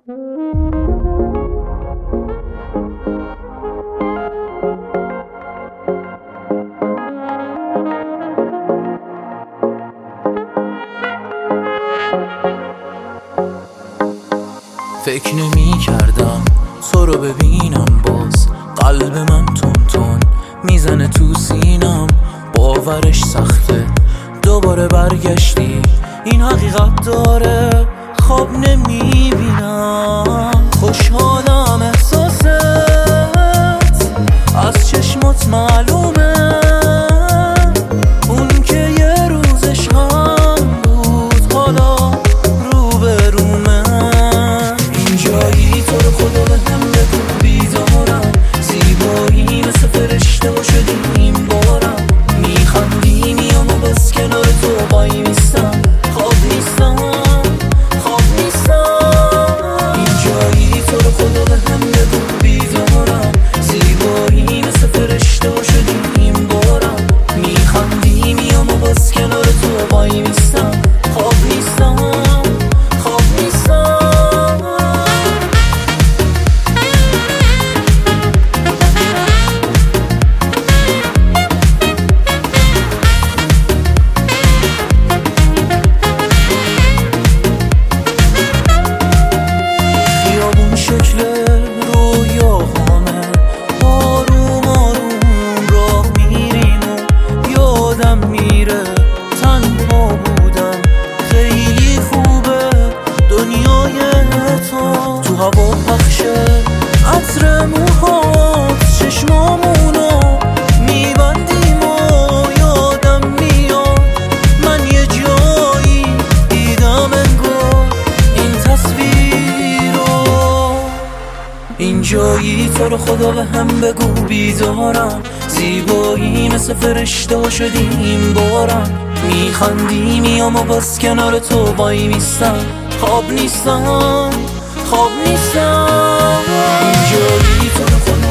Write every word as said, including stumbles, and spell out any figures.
فکر نمی کردم تو رو ببینم، باز قلب من تون تون میزنه تو سینم. باورش سخته دوباره برگشتی، این حقیقت داره خواب نمی بینم. خوشحالم احساست از چشمات معلومه، اون که یه روزش هم بود حالا رو به رومه. این جایی تو رو خدا به هم بگو بیدارم، زیبایی مثل فرشته و شدی این بارم. میخندی میام و بس کنار تو وای میستم، خواب نیستم خواب نیستم. این جایی تو رو خدا به هم بگو بیدارم، زیبایی مثل فرشته و شدی این بارم. میخندی میام و بس کنار تو وای میستم، خواب نیستم خواب نیستم. شکل رویاهامه، آروم آروم راه میریم و یادم میره تنها بودم. خیلی خوبه دنیای تو، تو هوا پخشه عطر موهات، چشمامونو میبندیم و یادم میاد من یه جایی دیدم انگار این تصویر. این جایی تو رو خدا به هم بگو بیدارم، زیبایی مثل فرشته شدی این بارم. میخندی میام و باز کنار تو وای میستم، خواب نیستم خواب نیستم. این جایی تو رو خدا